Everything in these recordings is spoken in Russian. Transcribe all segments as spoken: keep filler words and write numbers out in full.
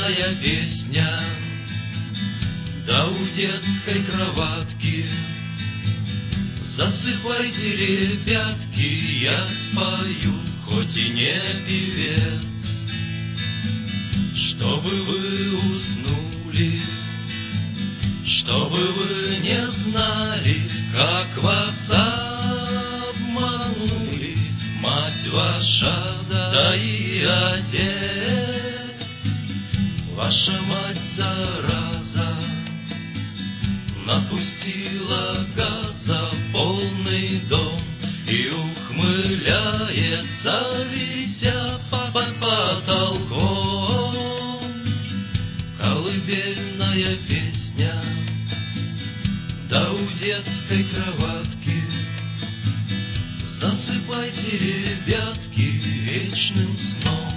колыбельная песня, да у детской кроватки. Засыпайте, ребятки, я спою, хоть и не певец, чтобы вы уснули, чтобы вы не знали, как вас обманули мать ваша, да и отец. Ваша мать, зараза, напустила газа полный дом и ухмыляется, вися под потолком. Колыбельная песня, да у детской кроватки. Засыпайте, ребятки, вечным сном,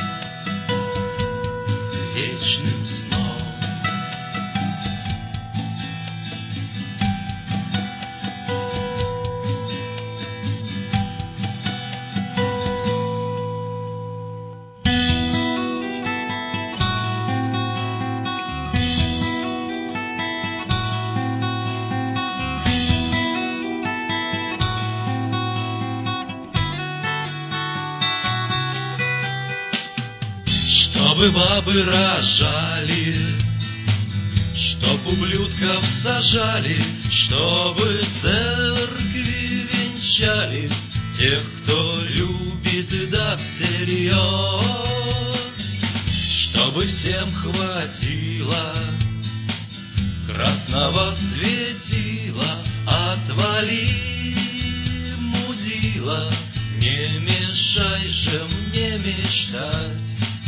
вечным сном. Чтобы бабы рожали, чтоб ублюдков сажали, чтобы церкви венчали тех, кто любит да всерьез, чтобы всем хватило красного светила. Отвали, мудила, не мешай же мне мечтать.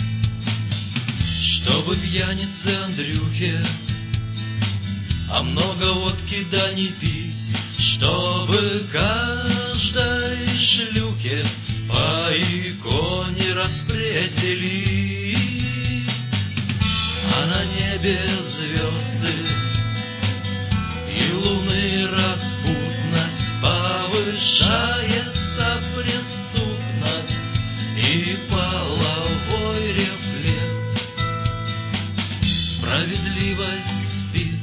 Чтобы пьянице Андрюхе, а много водки да не пить, чтобы каждой шлюхе по иконе распределить, а на небе звезды и луны распутность, повышается преступность и половой рефлекс. Справедливость спит,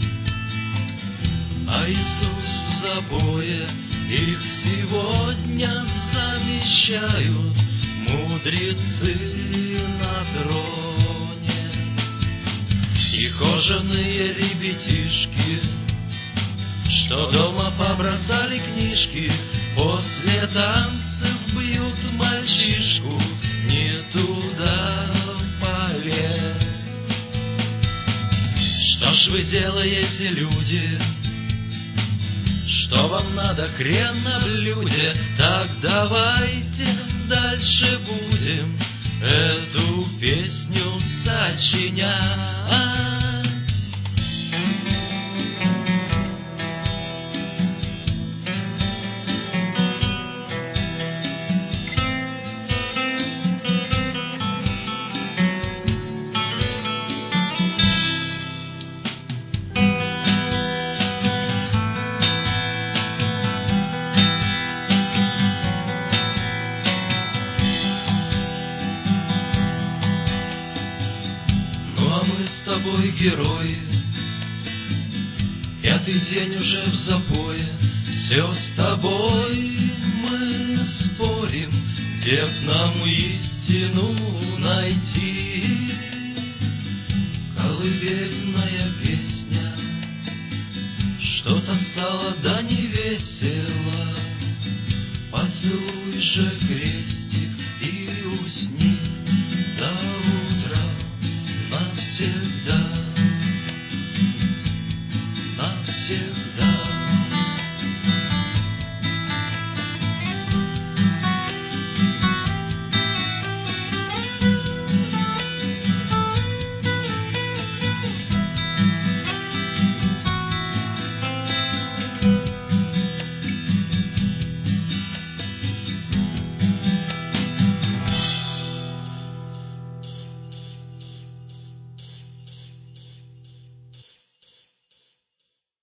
а Иисус в забое. Их сегодня замещают мудрецы на троне и кожаные ребятишки, что дома побросали книжки. После танцев бьют мальчишку, не туда полез. Что ж вы делаете, люди? Что вам надо, хрен на блюде? Так давайте дальше будем эту песню сочинять. С тобой, герои, пятый день уже в запое. Все с тобой мы спорим, где б нам истину найти. Колыбельная песня, что-то стало да не весело. Поцелуй же крестик и усни до утра навсегда, навсегда.